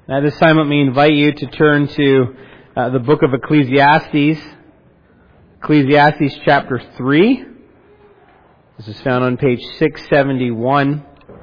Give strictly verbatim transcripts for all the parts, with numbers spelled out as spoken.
At this time, let me invite you to turn to uh, the book of Ecclesiastes, Ecclesiastes chapter three. This is found on page six seventy-one.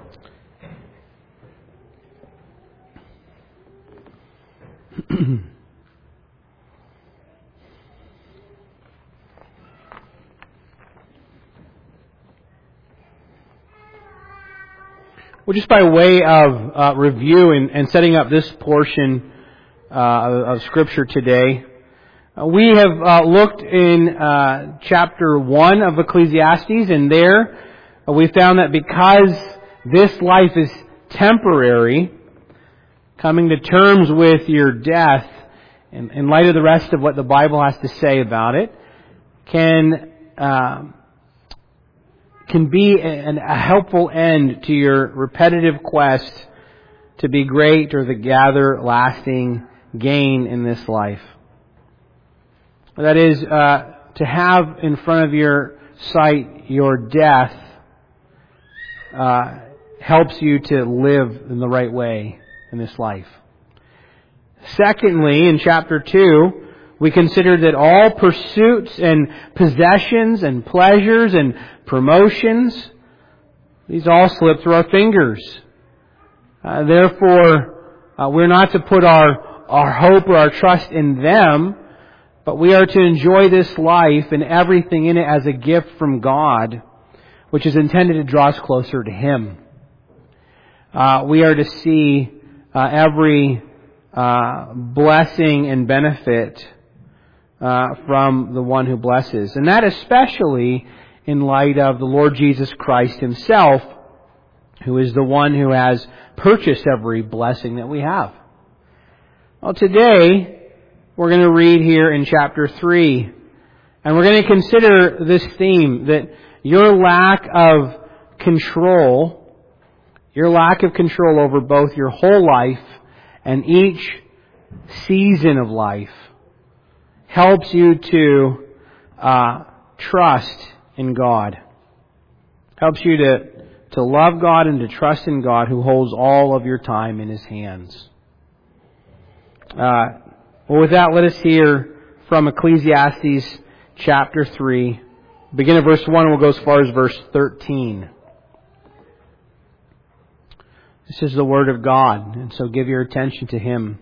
Well, just by way of uh, review and, and setting up this portion uh, of Scripture today, uh, we have uh, looked in uh, chapter one of Ecclesiastes, and there uh, we found that because this life is temporary, coming to terms with your death, in, in light of the rest of what the Bible has to say about it, can uh, can be an, a helpful end to your repetitive quest to be great or to gather lasting gain in this life. That is, uh, to have in front of your sight your death uh, helps you to live in the right way in this life. Secondly, in chapter two, we considered that all pursuits and possessions and pleasures and promotions, these all slip through our fingers. Uh, therefore, uh, we're not to put our, our hope or our trust in them, but we are to enjoy this life and everything in it as a gift from God, which is intended to draw us closer to Him. Uh, we are to see uh, every uh, blessing and benefit Uh, from the one who blesses. And that especially in light of the Lord Jesus Christ Himself, who is the one who has purchased every blessing that we have. Well, today we're going to read here in chapter three, and we're going to consider this theme, that your lack of control, your lack of control over both your whole life and each season of life, helps you to uh, trust in God. Helps you to, to love God and to trust in God, who holds all of your time in His hands. Uh, well, with that, let us hear from Ecclesiastes chapter three. Begin at verse one and we'll go as far as verse thirteen. This is the Word of God, and so give your attention to Him.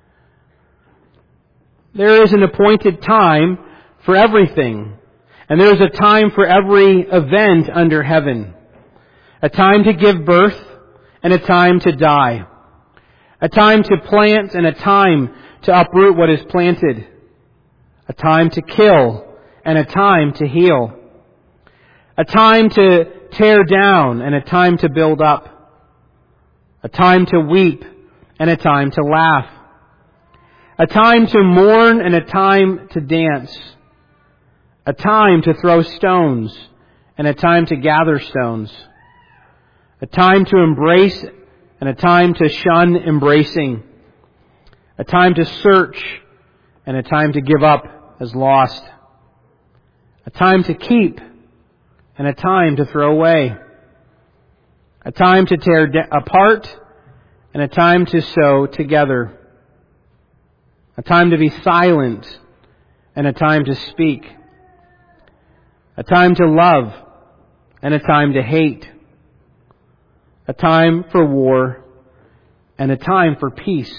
There is an appointed time for everything, and there is a time for every event under heaven. A time to give birth and a time to die. A time to plant and a time to uproot what is planted. A time to kill and a time to heal. A time to tear down and a time to build up. A time to weep and a time to laugh. A time to mourn and a time to dance. A time to throw stones and a time to gather stones. A time to embrace and a time to shun embracing. A time to search and a time to give up as lost. A time to keep and a time to throw away. A time to tear de- apart and a time to sew together. A time to be silent and a time to speak. A time to love and a time to hate. A time for war and a time for peace.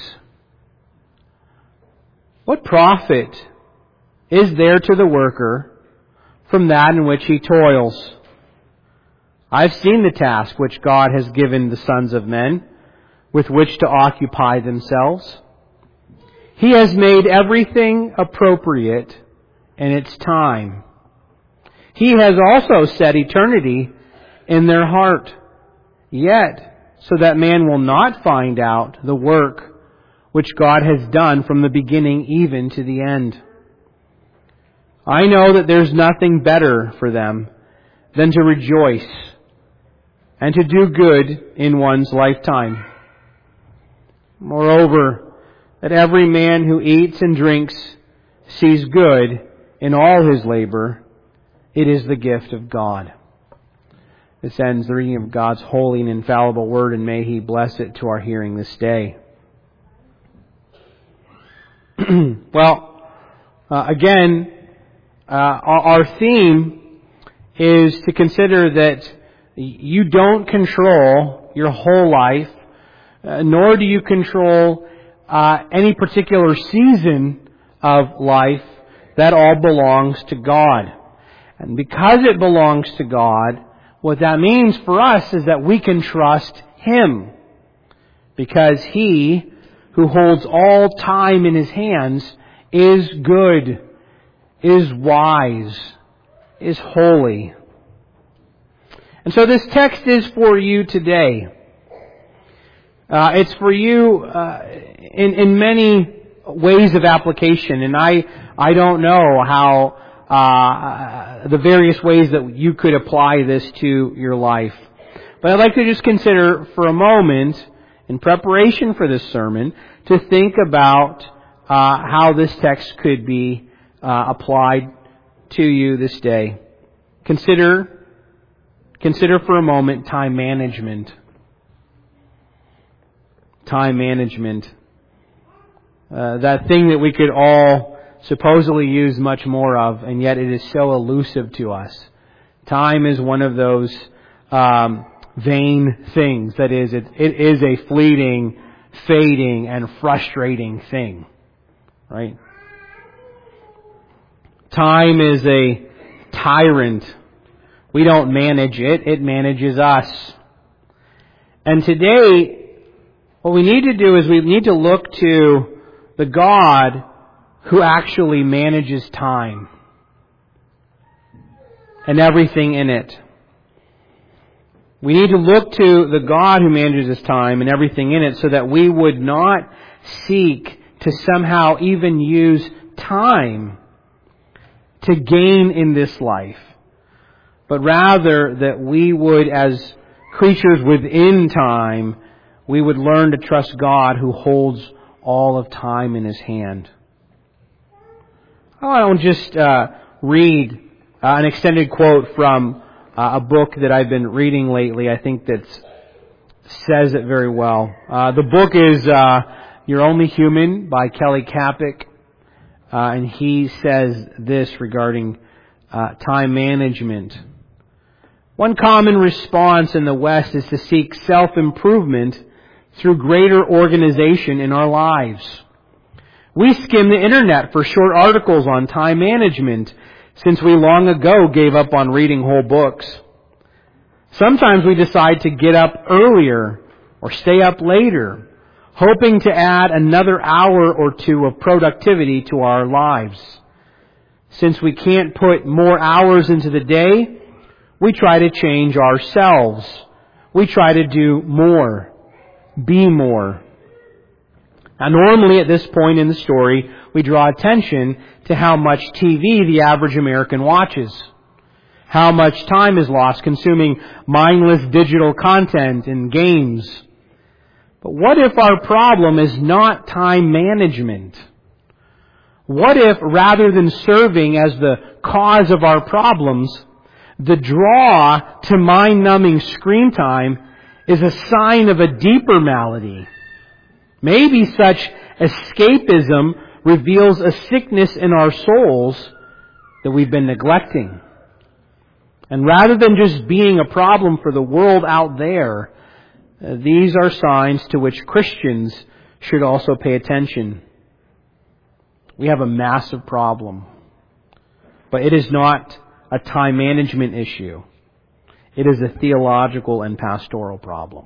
What profit is there to the worker from that in which he toils? I've seen the task which God has given the sons of men with which to occupy themselves. He has made everything appropriate in its time. He has also set eternity in their heart, yet so that man will not find out the work which God has done from the beginning even to the end. I know that there's nothing better for them than to rejoice and to do good in one's lifetime. Moreover, that every man who eats and drinks sees good in all his labor. It is the gift of God. This ends the reading of God's holy and infallible Word, and may He bless it to our hearing this day. Well, uh, again, uh, our, our theme is to consider that you don't control your whole life, uh, nor do you control uh, any particular season of life. That all belongs to God. And because it belongs to God, what that means for us is that we can trust Him. Because He, who holds all time in His hands, is good, is wise, is holy. And so this text is for you today. Uh, it's for you uh, in, in many ways of application. And I, I don't know how uh, the various ways that you could apply this to your life. But I'd like to just consider for a moment, in preparation for this sermon, to think about uh, how this text could be uh, applied to you this day. Consider, consider for a moment time management. Time management. Uh, that thing that we could all supposedly use much more of, and yet it is so elusive to us. Time is one of those um, vain things. That is, it, it is a fleeting, fading, and frustrating thing. Right? Time is a tyrant. We don't manage it. It manages us. And today, what we need to do is we need to look to the God who actually manages time and everything in it. We need to look to the God who manages time and everything in it so that we would not seek to somehow even use time to gain in this life, but rather that we would, as creatures within time, we would learn to trust God who holds all of time in His hand. I don't just uh, read uh, an extended quote from uh, a book that I've been reading lately. I think that says it very well. Uh, the book is uh, You're Only Human by Kelly Kapic. Uh, and he says this regarding uh, time management. One common response in the West is to seek self-improvement through greater organization in our lives. We skim the internet for short articles on time management, since we long ago gave up on reading whole books. Sometimes we decide to get up earlier or stay up later, hoping to add another hour or two of productivity to our lives. Since we can't put more hours into the day, we try to change ourselves. We try to do more. Be more. Now, normally at this point in the story, we draw attention to how much T V the average American watches. How much time is lost consuming mindless digital content and games. But what if our problem is not time management? What if, rather than serving as the cause of our problems, the draw to mind-numbing screen time is a sign of a deeper malady? Maybe such escapism reveals a sickness in our souls that we've been neglecting. And rather than just being a problem for the world out there, uh, these are signs to which Christians should also pay attention. We have a massive problem. But it is not a time management issue. It is a theological and pastoral problem.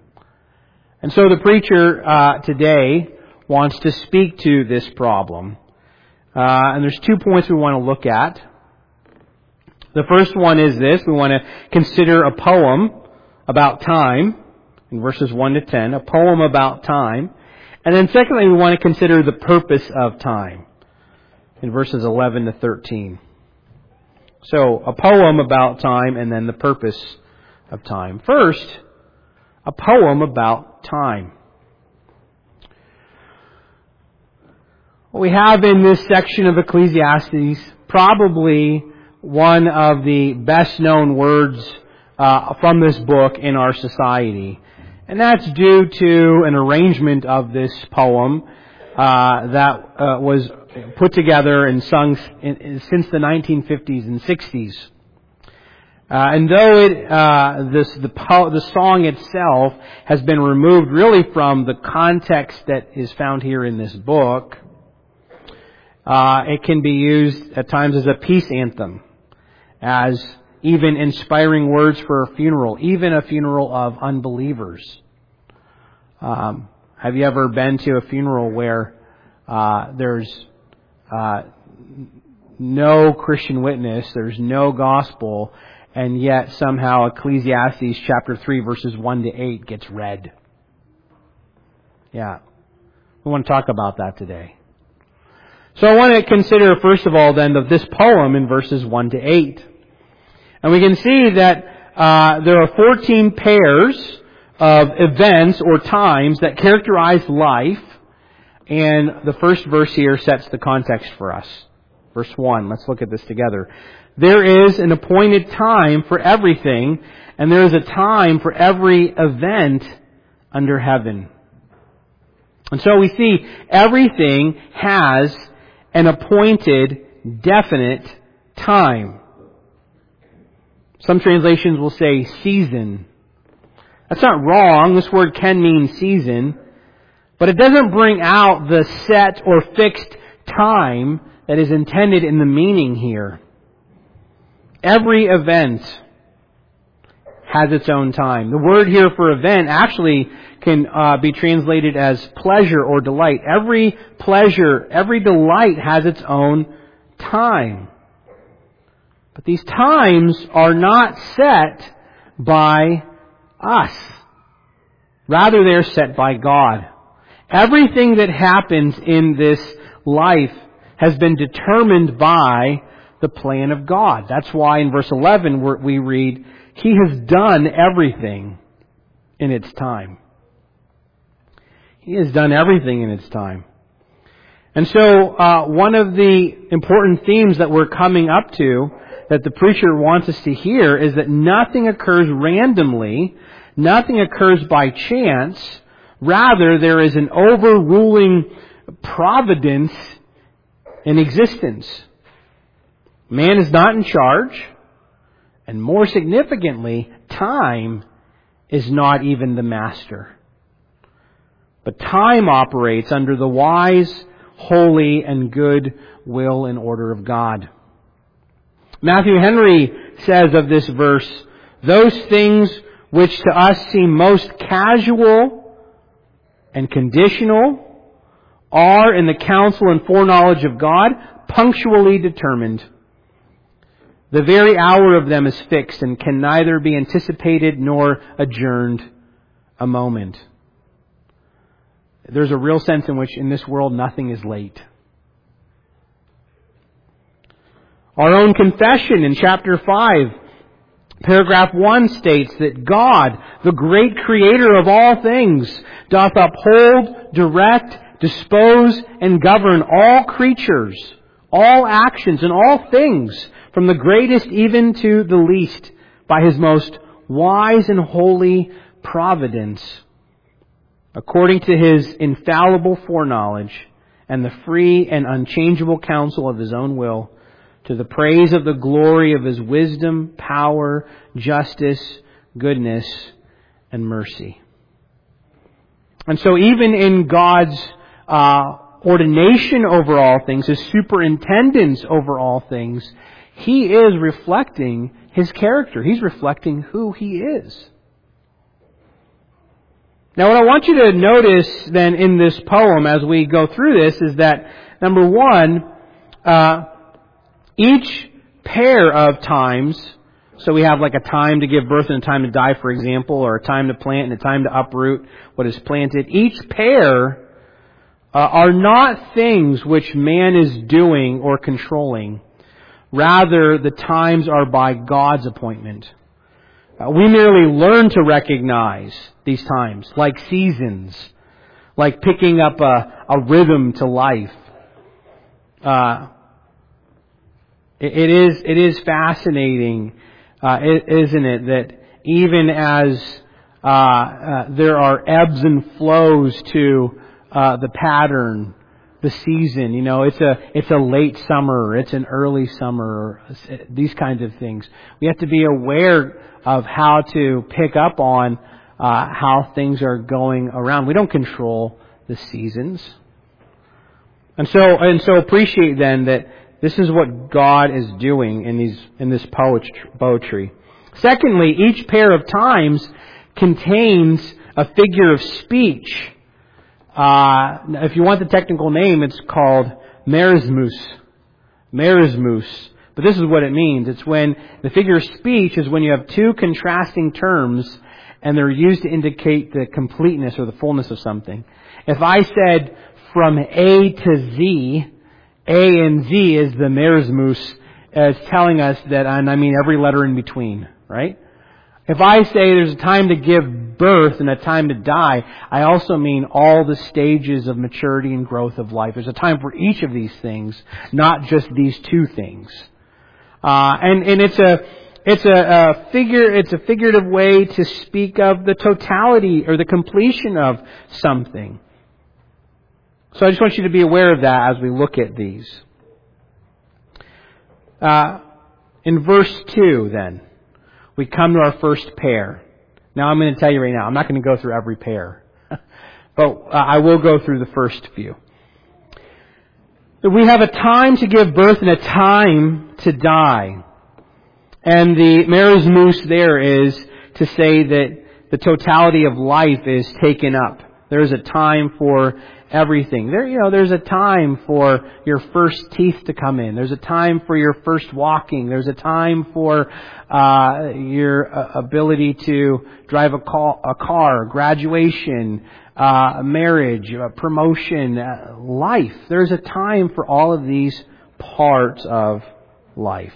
And so the preacher uh, today wants to speak to this problem. Uh, and there's two points we want to look at. The first one is this. We want to consider a poem about time in verses one to ten. A poem about time. And then secondly, we want to consider the purpose of time in verses eleven to thirteen. So, a poem about time and then the purpose of time. First, a poem about time. What we have in this section of Ecclesiastes, probably one of the best known words uh, from this book in our society. And that's due to an arrangement of this poem uh, that uh, was put together and sung in, in, since the nineteen fifties and sixties. Uh, and though it, uh, this, the, the song itself has been removed really from the context that is found here in this book, uh, it can be used at times as a peace anthem, as even inspiring words for a funeral, even a funeral of unbelievers. Um, have you ever been to a funeral where uh, there's uh, no Christian witness, there's no gospel, and yet somehow Ecclesiastes chapter three verses one to eight gets read? Yeah. We want to talk about that today. So I want to consider, first of all, then, of this poem in verses one to eight. And we can see that uh, there are fourteen pairs of events or times that characterize life. And the first verse here sets the context for us. Verse one, let's look at this together. There is an appointed time for everything, and there is a time for every event under heaven. And so we see everything has an appointed, definite time. Some translations will say season. That's not wrong. This word can mean season. But it doesn't bring out the set or fixed time that is intended in the meaning here. Every event has its own time. The word here for event actually can uh, be translated as pleasure or delight. Every pleasure, every delight has its own time. But these times are not set by us. Rather, they are set by God. Everything that happens in this life has been determined by the plan of God. That's why in verse eleven we read, He has done everything in its time. He has done everything in its time. And so uh, one of the important themes that we're coming up to, that the preacher wants us to hear, is that nothing occurs randomly, nothing occurs by chance. Rather, there is an overruling providence in existence. Man is not in charge, and more significantly, time is not even the master. But time operates under the wise, holy, and good will and order of God. Matthew Henry says of this verse, those things which to us seem most casual and conditional are, in the counsel and foreknowledge of God, punctually determined. The very hour of them is fixed and can neither be anticipated nor adjourned a moment. There's a real sense in which in this world nothing is late. Our own confession in chapter five, paragraph one states that God, the great creator of all things, doth uphold, direct, dispose, and govern all creatures, all actions, and all things, from the greatest even to the least, by His most wise and holy providence, according to His infallible foreknowledge and the free and unchangeable counsel of His own will, to the praise of the glory of His wisdom, power, justice, goodness, and mercy. And so even in God's uh, ordination over all things, His superintendence over all things, He is reflecting His character. He's reflecting who He is. Now what I want you to notice then in this poem as we go through this is that, number one, uh, each pair of times, so we have like a time to give birth and a time to die, for example, or a time to plant and a time to uproot what is planted. Each pair uh, are not things which man is doing or controlling. Rather, the times are by God's appointment. Uh, we merely learn to recognize these times, like seasons, like picking up a, a rhythm to life. Uh, it, it is it is fascinating, uh, isn't it, that even as uh, uh, there are ebbs and flows to uh, the pattern the season. You know, it's a it's a late summer, it's an early summer, these kinds of things. We have to be aware of how to pick up on uh, how things are going around. We don't control the seasons. And so and so appreciate then that this is what God is doing in these in this poetry. Secondly, each pair of times contains a figure of speech. Uh, if you want the technical name, it's called merismus. Merismus. But this is what it means. It's when the figure of speech is when you have two contrasting terms and they're used to indicate the completeness or the fullness of something. If I said from A to Z, A and Z is the merismus, as telling us that, and I mean every letter in between, right? If I say there's a time to give birth and a time to die, I also mean all the stages of maturity and growth of life. There's a time for each of these things, not just these two things. Uh, and, and it's a, it's a, a figure, it's a figurative way to speak of the totality or the completion of something. So I just want you to be aware of that as we look at these. Uh, in verse two then, we come to our first pair. Now I'm going to tell you right now, I'm not going to go through every pair. but uh, I will go through the first few. We have a time to give birth and a time to die. And the merismus there is to say that the totality of life is taken up. There is a time for everything. There, you know, there's a time for your first teeth to come in. There's a time for your first walking. There's a time for uh, your uh, ability to drive a, call, a car, graduation, uh, marriage, uh, promotion, uh, life. There's a time for all of these parts of life.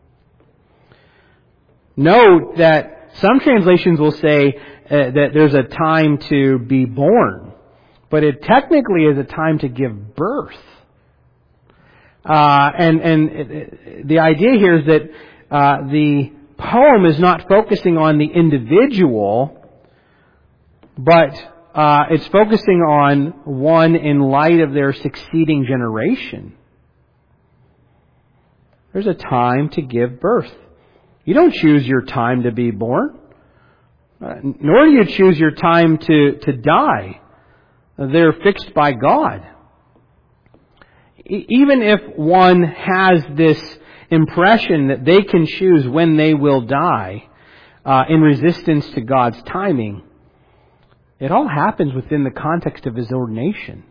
Note that some translations will say uh, that there's a time to be born. But it technically is a time to give birth. Uh, and and it, it, the idea here is that uh, the poem is not focusing on the individual, but uh, it's focusing on one in light of their succeeding generation. There's a time to give birth. You don't choose your time to be born, uh, nor do you choose your time to, to die. They're fixed by God. Even if one has this impression that they can choose when they will die uh, in resistance to God's timing, it all happens within the context of His ordination.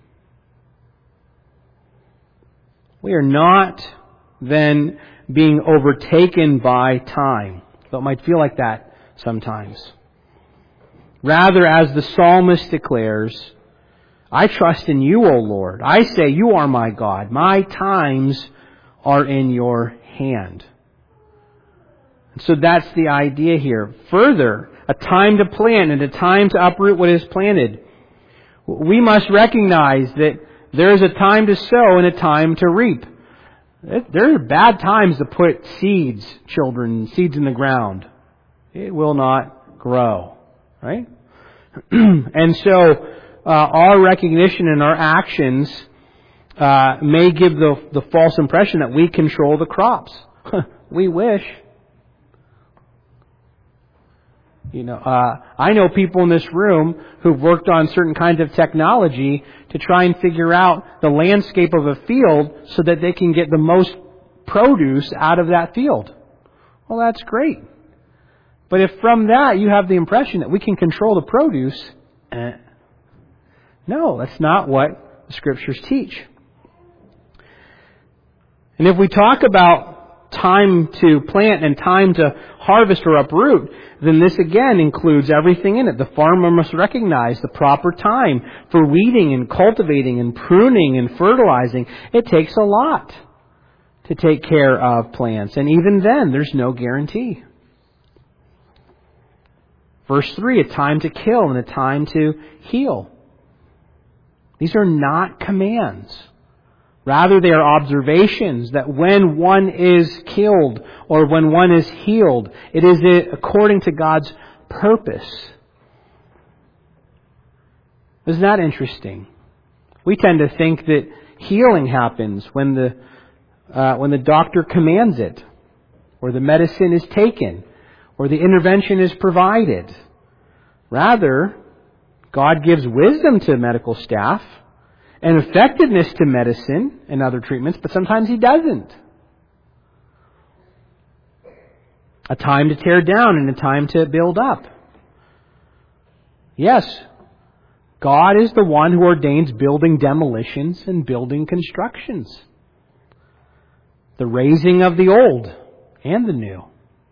We are not then being overtaken by time, though it might feel like that sometimes. Rather, as the psalmist declares, I trust in you, O Lord. I say, you are my God. My times are in your hand. And so that's the idea here. Further, a time to plant and a time to uproot what is planted. We must recognize that there is a time to sow and a time to reap. There are bad times to put seeds, children, seeds in the ground. It will not grow. Right? And so, Uh, our recognition and our actions uh, may give the, the false impression that we control the crops. We wish. You know, uh, I know people in this room who've worked on certain kinds of technology to try and figure out the landscape of a field so that they can get the most produce out of that field. Well, that's great. But if from that you have the impression that we can control the produce, eh, no, that's not what the Scriptures teach. And if we talk about time to plant and time to harvest or uproot, then this again includes everything in it. The farmer must recognize the proper time for weeding and cultivating and pruning and fertilizing. It takes a lot to take care of plants. And even then, there's no guarantee. Verse three, a time to kill and a time to heal. These are not commands. Rather, they are observations that when one is killed or when one is healed, it is according to God's purpose. Isn't that interesting? We tend to think that healing happens when the uh, when the doctor commands it, or the medicine is taken, or the intervention is provided. Rather, God gives wisdom to medical staff and effectiveness to medicine and other treatments, but sometimes He doesn't. A time to tear down and a time to build up. Yes, God is the one who ordains building demolitions and building constructions. The raising of the old and the new.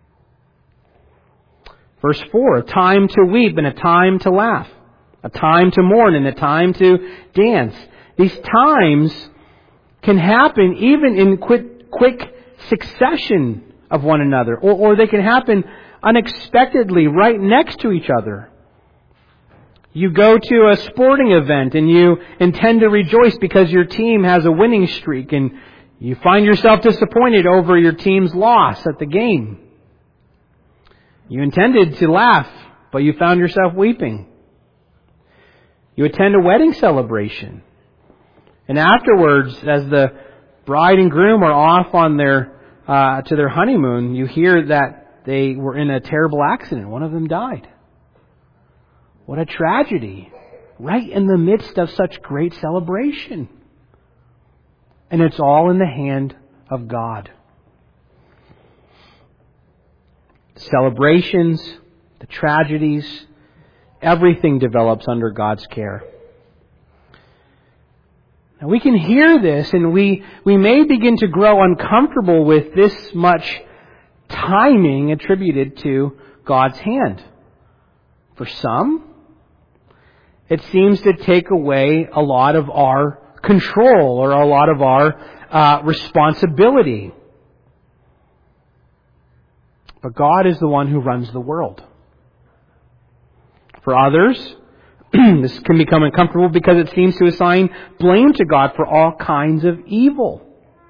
Verse four, a time to weep and a time to laugh. A time to mourn and a time to dance. These times can happen even in quick, quick succession of one another. Or, or they can happen unexpectedly right next to each other. You go to a sporting event and you intend to rejoice because your team has a winning streak, and you find yourself disappointed over your team's loss at the game. You intended to laugh, but you found yourself weeping. You attend a wedding celebration, and afterwards, as the bride and groom are off on their uh, to their honeymoon, you hear that they were in a terrible accident. One of them died. What a tragedy. Right in the midst of such great celebration. And it's all in the hand of God. The celebrations, the tragedies, everything develops under God's care. Now we can hear this and we, we may begin to grow uncomfortable with this much timing attributed to God's hand. For some, it seems to take away a lot of our control or a lot of our uh, responsibility. But God is the one who runs the world. For others, this can become uncomfortable because it seems to assign blame to God for all kinds of evil.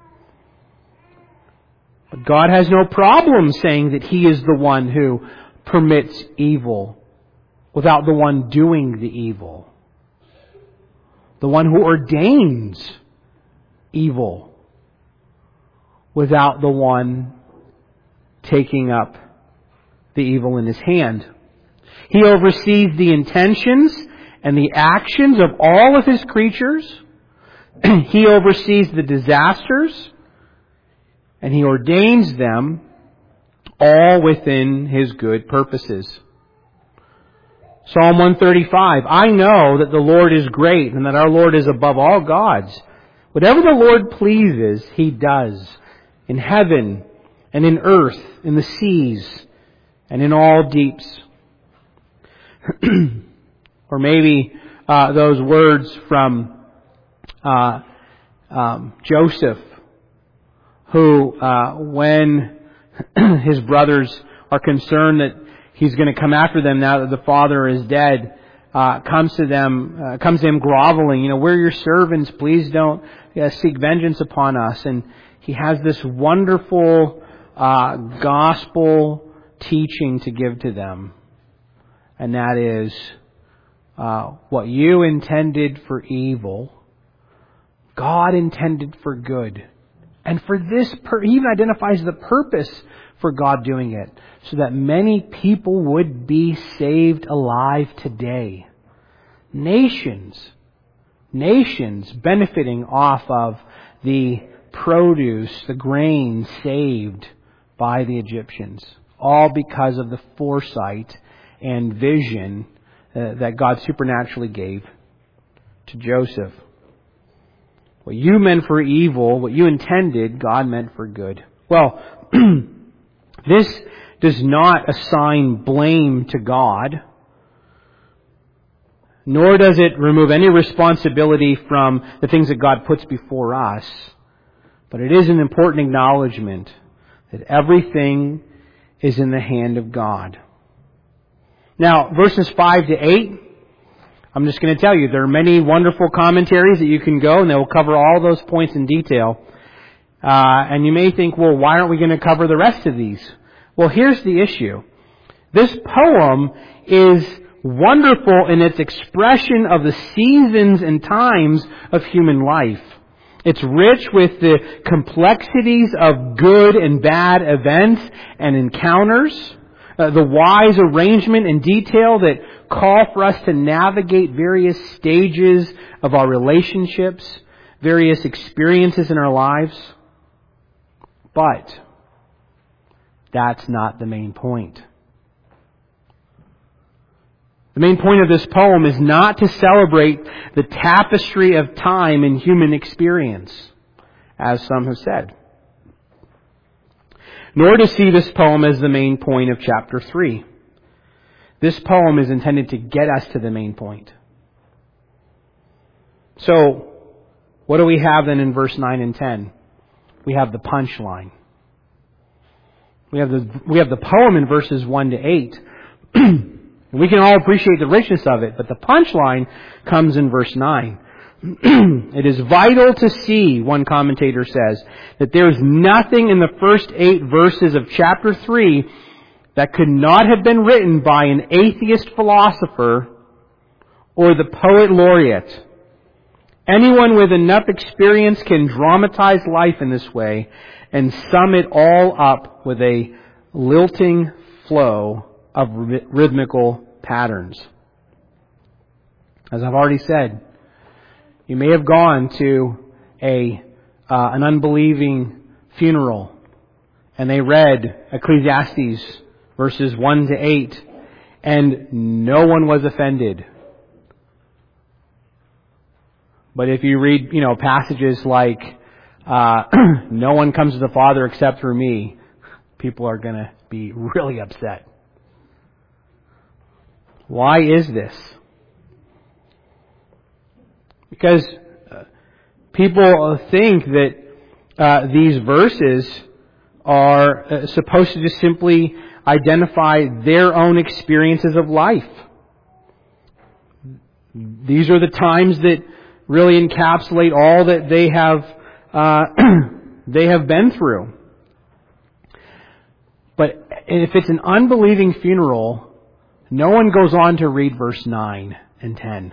But God has no problem saying that He is the one who permits evil without the one doing the evil. The one who ordains evil without the one taking up the evil in his hand. He oversees the intentions and the actions of all of His creatures. He oversees the disasters, and He ordains them all within His good purposes. Psalm one thirty-five, I know that the Lord is great and that our Lord is above all gods. Whatever the Lord pleases, He does in heaven and in earth, in the seas, and in all deeps. Or maybe uh, those words from uh, um, Joseph, who, uh, when his brothers are concerned that he's going to come after them now that the father is dead, uh, comes to them, uh, comes to him groveling, you know, we're your servants, please don't uh, seek vengeance upon us. And he has this wonderful uh, gospel teaching to give to them. And that is, uh, what you intended for evil, God intended for good. And for this, per- he even identifies the purpose for God doing it, so that many people would be saved alive today. Nations, nations benefiting off of the produce, the grain saved by the Egyptians, all because of the foresight and vision uh, that God supernaturally gave to Joseph. What you meant for evil, what you intended, God meant for good. Well, this does not assign blame to God, nor does it remove any responsibility from the things that God puts before us. But it is an important acknowledgement that everything is in the hand of God. Now, verses five to eight, I'm just going to tell you, there are many wonderful commentaries that you can go, and they will cover all those points in detail. Uh, and you may think, well, why aren't we going to cover the rest of these? Well, here's the issue. This poem is wonderful in its expression of the seasons and times of human life. It's rich with the complexities of good and bad events and encounters, uh, the wise arrangement and detail that call for us to navigate various stages of our relationships, various experiences in our lives. But that's not the main point. The main point of this poem is not to celebrate the tapestry of time in human experience, as some have said, nor to see this poem as the main point of chapter three. This poem is intended to get us to the main point. So, what do we have then in verse nine and ten? We have the punchline. We have the, we have the poem in verses one to eight. We can all appreciate the richness of it, but the punchline comes in verse nine. It is vital to see, one commentator says, that there is nothing in the first eight verses of chapter three that could not have been written by an atheist philosopher or the poet laureate. Anyone with enough experience can dramatize life in this way and sum it all up with a lilting flow of rhythmical patterns. As I've already said, you may have gone to a uh, an unbelieving funeral and they read Ecclesiastes verses one to eight and no one was offended. But if you read, you know, passages like uh, no one comes to the Father except through me, people are going to be really upset. Why is this? Because uh, people think that uh, these verses are uh, supposed to just simply identify their own experiences of life. These are the times that really encapsulate all that they have uh, they have been through. But if it's an unbelieving funeral, no one goes on to read verse nine and ten,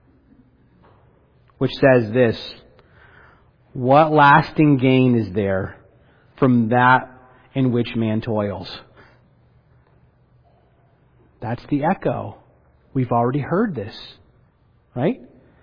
which says this: what lasting gain is there from that in which man toils? That's the echo. We've already heard this, right?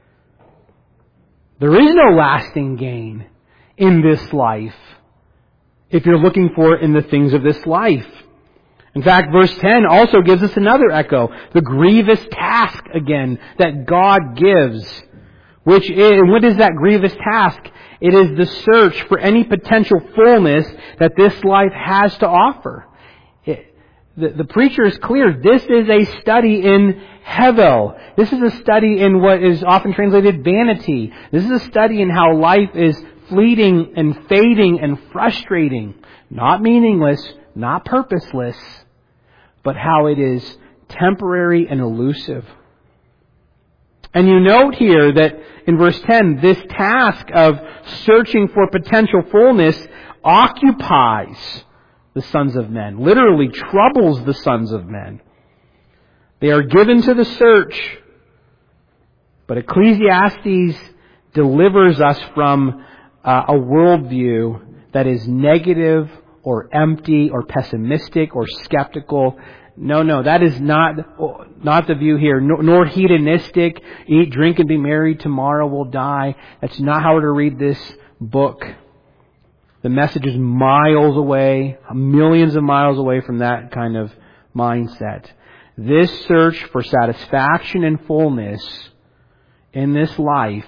There is no lasting gain in this life if you're looking for it in the things of this life. In fact, verse ten also gives us another echo. The grievous task again that God gives. Which is, what is that grievous task? It is the search for any potential fullness that this life has to offer. It, the, the preacher is clear. This is a study in hevel. This is a study in what is often translated vanity. This is a study in how life is fleeting and fading and frustrating. Not meaningless, not purposeless, but how it is temporary and elusive. And you note here that in verse ten, this task of searching for potential fullness occupies the sons of men, literally troubles the sons of men. They are given to the search, but Ecclesiastes delivers us from uh, a worldview that is negative or empty or pessimistic or skeptical. No, no, that is not not the view here. Nor, nor hedonistic, eat, drink, and be merry, tomorrow we'll die. That's not how to read this book. The message is miles away, millions of miles away from that kind of mindset. This search for satisfaction and fullness in this life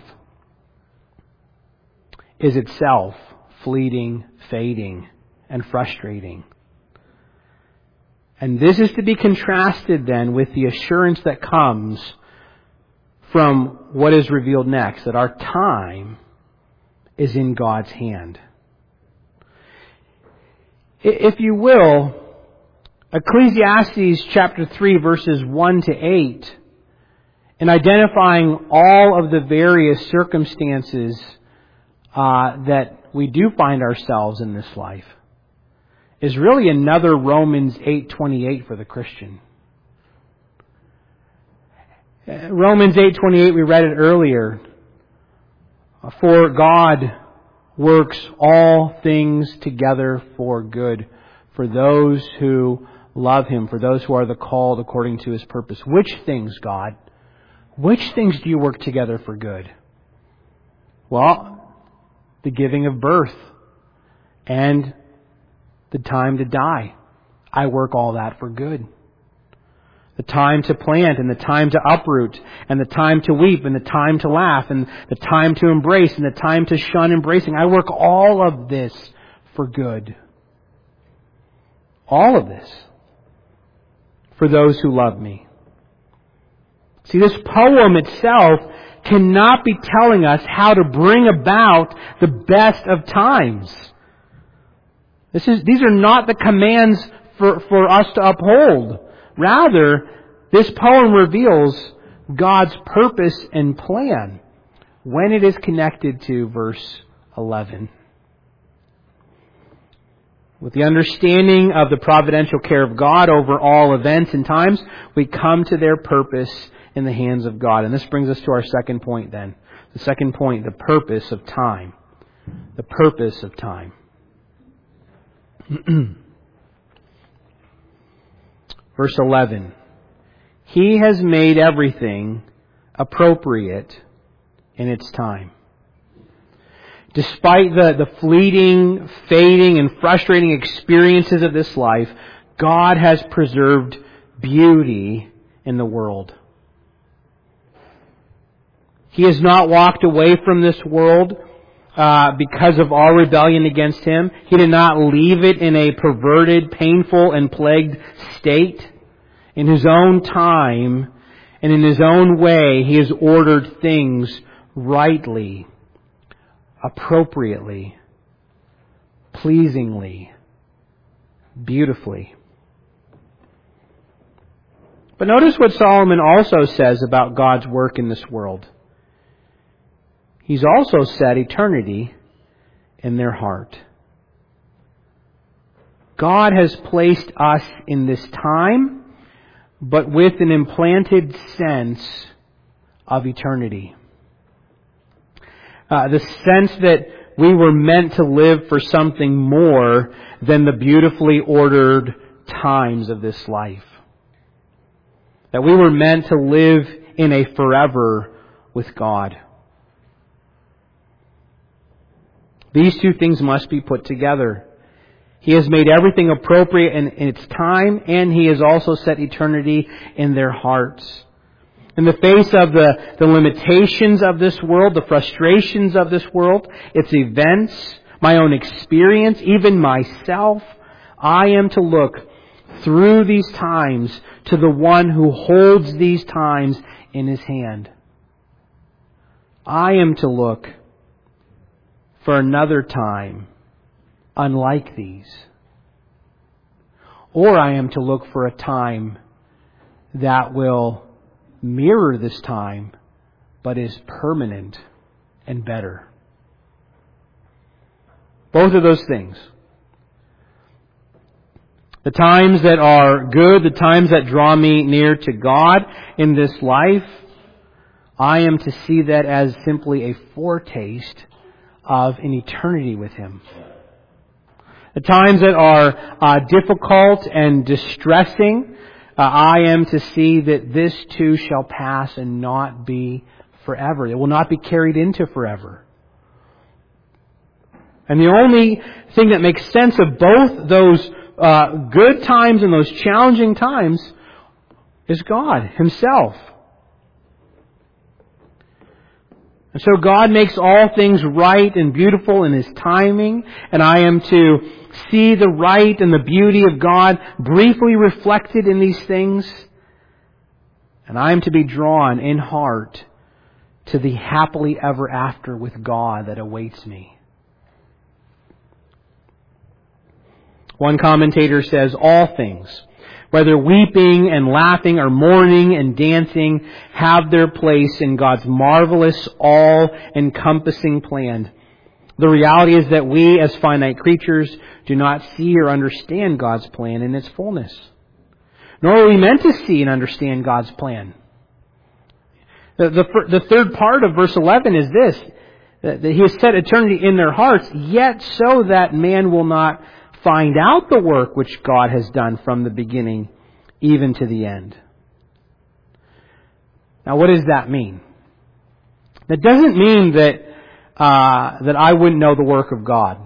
is itself fleeting, fading, and frustrating. And this is to be contrasted then with the assurance that comes from what is revealed next, that our time is in God's hand. If you will, Ecclesiastes chapter three verses one to eight, in identifying all of the various circumstances uh, that we do find ourselves in this life, is really another Romans eight twenty-eight for the Christian. Romans eight twenty-eight, we read it earlier. For God works all things together for good for those who love Him, for those who are the called according to His purpose. Which things, God? Which things do you work together for good? Well, the giving of birth and the time to die. I work all that for good. The time to plant and the time to uproot and the time to weep and the time to laugh and the time to embrace and the time to shun embracing. I work all of this for good. All of this for those who love me. See, this poem itself cannot be telling us how to bring about the best of times. This is, these are not the commands for, for us to uphold. Rather, this poem reveals God's purpose and plan when it is connected to verse eleven. With the understanding of the providential care of God over all events and times, we come to their purpose in the hands of God. And this brings us to our second point then. The second point, the purpose of time. The purpose of time. Verse eleven. He has made everything appropriate in its time. Despite the, the fleeting, fading, and frustrating experiences of this life, God has preserved beauty in the world. He has not walked away from this world uh, because of our rebellion against Him. He did not leave it in a perverted, painful, and plagued state. In His own time and in His own way, He has ordered things rightly, appropriately, pleasingly, beautifully. But notice what Solomon also says about God's work in this world. He's also set eternity in their heart. God has placed us in this time, but with an implanted sense of eternity. Uh, the sense that we were meant to live for something more than the beautifully ordered times of this life. That we were meant to live in a forever with God. These two things must be put together. He has made everything appropriate in, in its time, and He has also set eternity in their hearts. In the face of the, the limitations of this world, the frustrations of this world, its events, my own experience, even myself, I am to look through these times to the one who holds these times in His hand. I am to look for another time unlike these. Or I am to look for a time that will mirror this time, but is permanent and better. Both of those things. The times that are good, the times that draw me near to God in this life, I am to see that as simply a foretaste of an eternity with Him. The times that are uh, difficult and distressing, uh, I am to see that this too shall pass and not be forever. It will not be carried into forever. And the only thing that makes sense of both those uh, good times and those challenging times is God Himself. And so God makes all things right and beautiful in His timing, and I am to see the right and the beauty of God briefly reflected in these things, and I am to be drawn in heart to the happily ever after with God that awaits me. One commentator says, all things, whether weeping and laughing or mourning and dancing, have their place in God's marvelous, all-encompassing plan. The reality is that we, as finite creatures, do not see or understand God's plan in its fullness. Nor are we meant to see and understand God's plan. The, the, the third part of verse eleven is this, that He has set eternity in their hearts, yet so that man will not find out the work which God has done from the beginning even to the end. Now, what does that mean? That doesn't mean that uh, that I wouldn't know the work of God.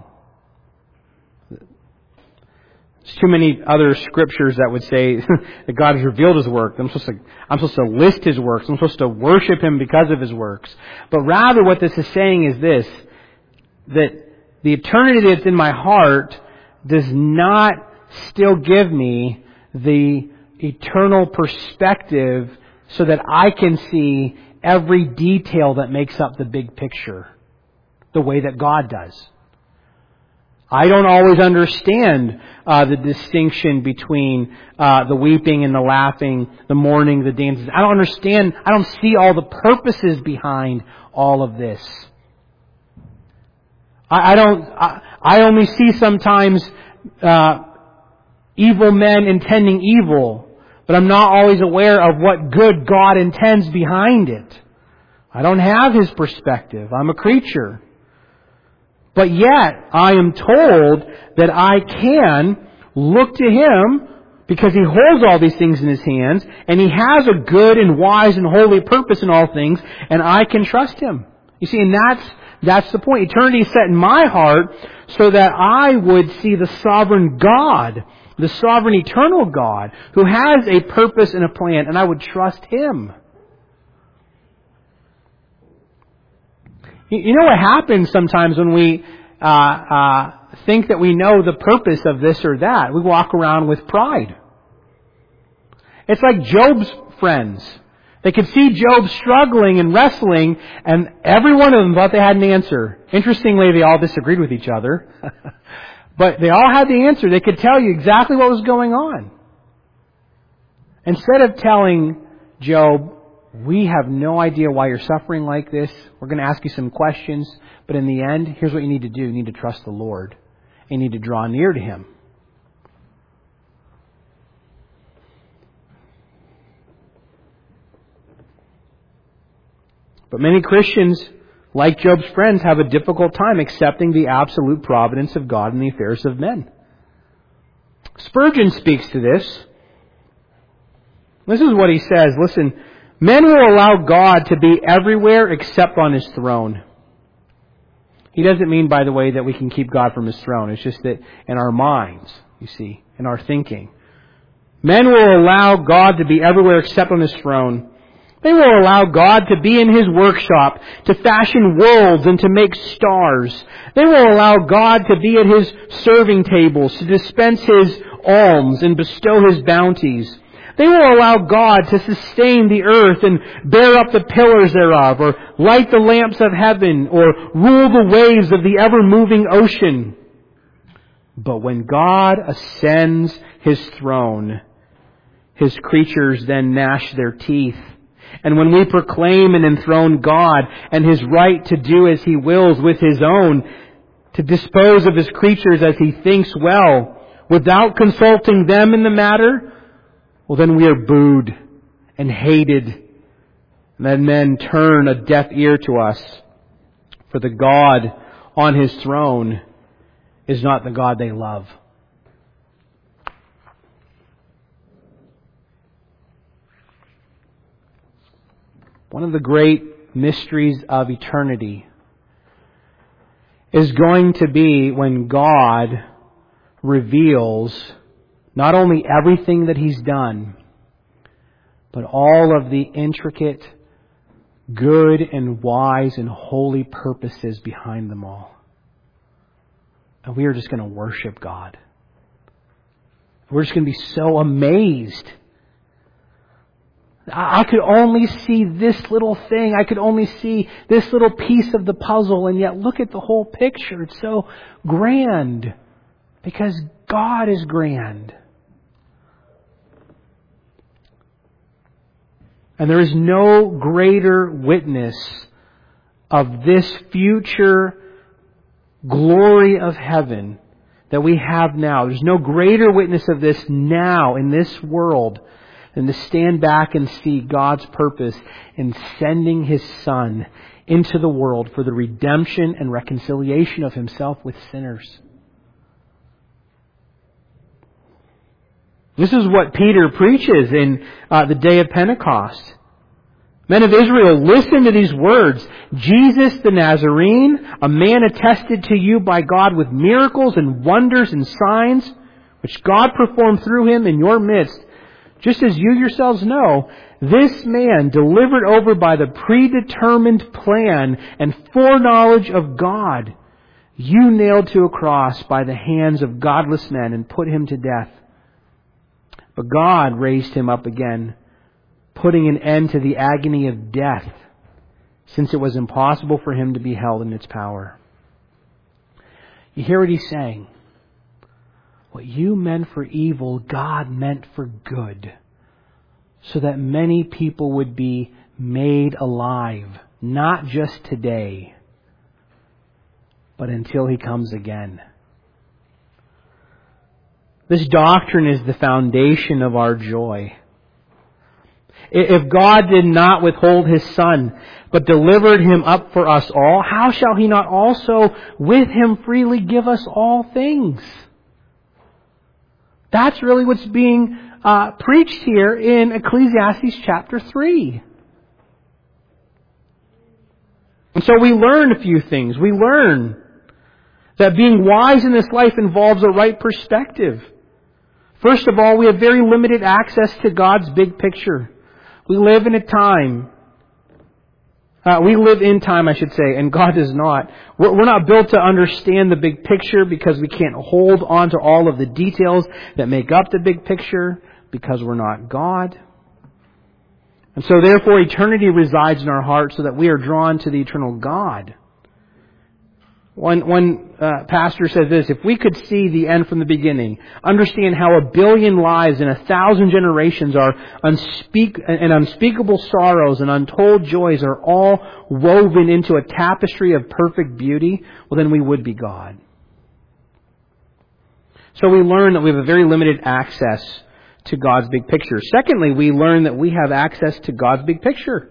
There's too many other scriptures that would say that God has revealed His work. I'm supposed to, I'm supposed to list His works. I'm supposed to worship Him because of His works. But rather what this is saying is this, that the eternity that's in my heart does not still give me the eternal perspective so that I can see every detail that makes up the big picture the way that God does. I don't always understand uh, the distinction between uh, the weeping and the laughing, the mourning, the dances. I don't understand, I don't see all the purposes behind all of this. I, I don't, I, I only see sometimes uh, evil men intending evil, but I'm not always aware of what good God intends behind it. I don't have His perspective. I'm a creature. But yet, I am told that I can look to Him because He holds all these things in His hands, and He has a good and wise and holy purpose in all things, and I can trust Him. You see, and that's, that's the point. Eternity is set in my heart so that I would see the sovereign God, the sovereign eternal God, who has a purpose and a plan, and I would trust Him. You know what happens sometimes when we uh, uh, think that we know the purpose of this or that? We walk around with pride. It's like Job's friends. They could see Job struggling and wrestling, and every one of them thought they had an answer. Interestingly, they all disagreed with each other. But they all had the answer. They could tell you exactly what was going on. Instead of telling Job, we have no idea why you're suffering like this. We're going to ask you some questions. But in the end, here's what you need to do. You need to trust the Lord. You need to draw near to Him. But many Christians, like Job's friends, have a difficult time accepting the absolute providence of God in the affairs of men. Spurgeon speaks to this. This is what he says. Listen, men will allow God to be everywhere except on His throne. He doesn't mean, by the way, that we can keep God from His throne. It's just that in our minds, you see, in our thinking. Men will allow God to be everywhere except on His throne. They will allow God to be in His workshop, to fashion worlds and to make stars. They will allow God to be at His serving tables, to dispense His alms and bestow His bounties. They will allow God to sustain the earth and bear up the pillars thereof, or light the lamps of heaven, or rule the waves of the ever-moving ocean. But when God ascends His throne, His creatures then gnash their teeth. And when we proclaim and enthrone God and His right to do as He wills with His own, to dispose of His creatures as He thinks well, without consulting them in the matter, well, then we are booed and hated. And then men turn a deaf ear to us. For the God on His throne is not the God they love. One of the great mysteries of eternity is going to be when God reveals not only everything that He's done, but all of the intricate, good and wise and holy purposes behind them all. And we are just going to worship God. We're just going to be so amazed. I could only see this little thing. I could only see this little piece of the puzzle, and yet look at the whole picture. It's so grand because God is grand. And there is no greater witness of this future glory of heaven that we have now. There's no greater witness of this now in this world than to stand back and see God's purpose in sending His Son into the world for the redemption and reconciliation of Himself with sinners. This is what Peter preaches in uh, the day of Pentecost. Men of Israel, listen to these words. Jesus the Nazarene, a man attested to you by God with miracles and wonders and signs, which God performed through Him in your midst, just as you yourselves know, this man, delivered over by the predetermined plan and foreknowledge of God, you nailed to a cross by the hands of godless men and put Him to death. But God raised Him up again, putting an end to the agony of death, since it was impossible for Him to be held in its power. You hear what He's saying? What you meant for evil, God meant for good, so that many people would be made alive, not just today, but until He comes again. This doctrine is the foundation of our joy. If God did not withhold His Son, but delivered Him up for us all, how shall He not also with Him freely give us all things? That's really what's being uh, preached here in Ecclesiastes chapter three. And so we learn a few things. We learn that being wise in this life involves a right perspective. First of all, we have very limited access to God's big picture. We live in a time, uh, we live in time, I should say, and God does not. We're, we're not built to understand the big picture because we can't hold on to all of the details that make up the big picture because we're not God. And so therefore eternity resides in our hearts so that we are drawn to the eternal God. One, one uh, pastor says this: if we could see the end from the beginning, understand how a billion lives and a thousand generations are unspeak and unspeakable sorrows and untold joys are all woven into a tapestry of perfect beauty, well then we would be God. So we learn that we have a very limited access to God's big picture. Secondly, we learn that we have access to God's big picture.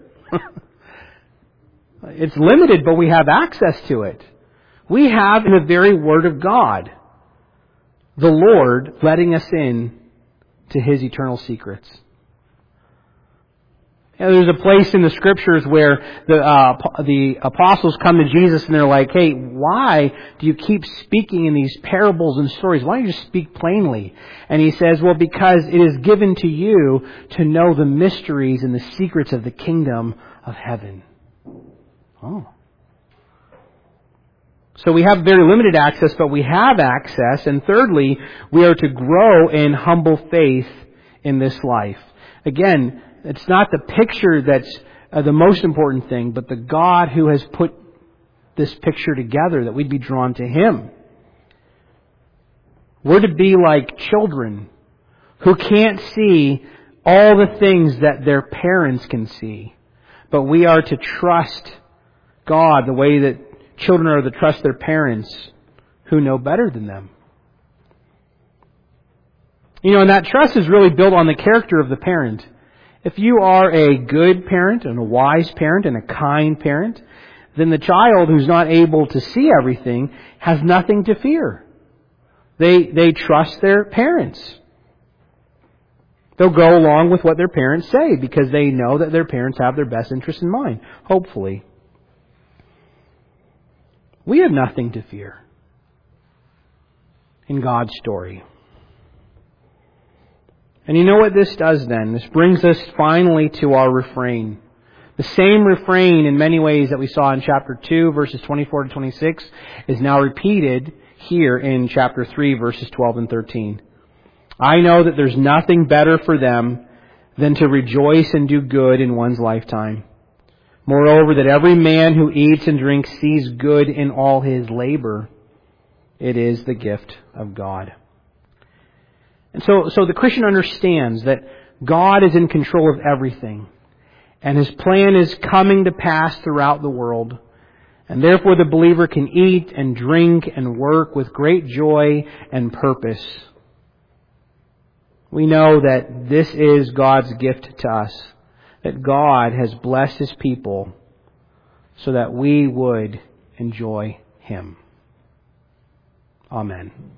It's limited, but we have access to it. We have in the very Word of God, the Lord letting us in to His eternal secrets. You know, there's a place in the Scriptures where the uh, the apostles come to Jesus and they're like, hey, why do you keep speaking in these parables and stories? Why don't you just speak plainly? And He says, well, because it is given to you to know the mysteries and the secrets of the kingdom of heaven. Oh. So we have very limited access, but we have access. And thirdly, we are to grow in humble faith in this life. Again, it's not the picture that's uh, the most important thing, but the God who has put this picture together, that we'd be drawn to Him. We're to be like children who can't see all the things that their parents can see. But we are to trust God the way that children are to trust their parents who know better than them. You know, and that trust is really built on the character of the parent. If you are a good parent and a wise parent and a kind parent, then the child who's not able to see everything has nothing to fear. They, they trust their parents. They'll go along with what their parents say because they know that their parents have their best interest in mind, hopefully. We have nothing to fear in God's story. And you know what this does then? This brings us finally to our refrain. The same refrain in many ways that we saw in chapter two, verses twenty-four to twenty-six, is now repeated here in chapter three, verses twelve and thirteen. I know that there's nothing better for them than to rejoice and do good in one's lifetime. Moreover, that every man who eats and drinks sees good in all his labor. It is the gift of God. And so, so the Christian understands that God is in control of everything. And His plan is coming to pass throughout the world. And therefore the believer can eat and drink and work with great joy and purpose. We know that this is God's gift to us. That God has blessed His people so that we would enjoy Him. Amen.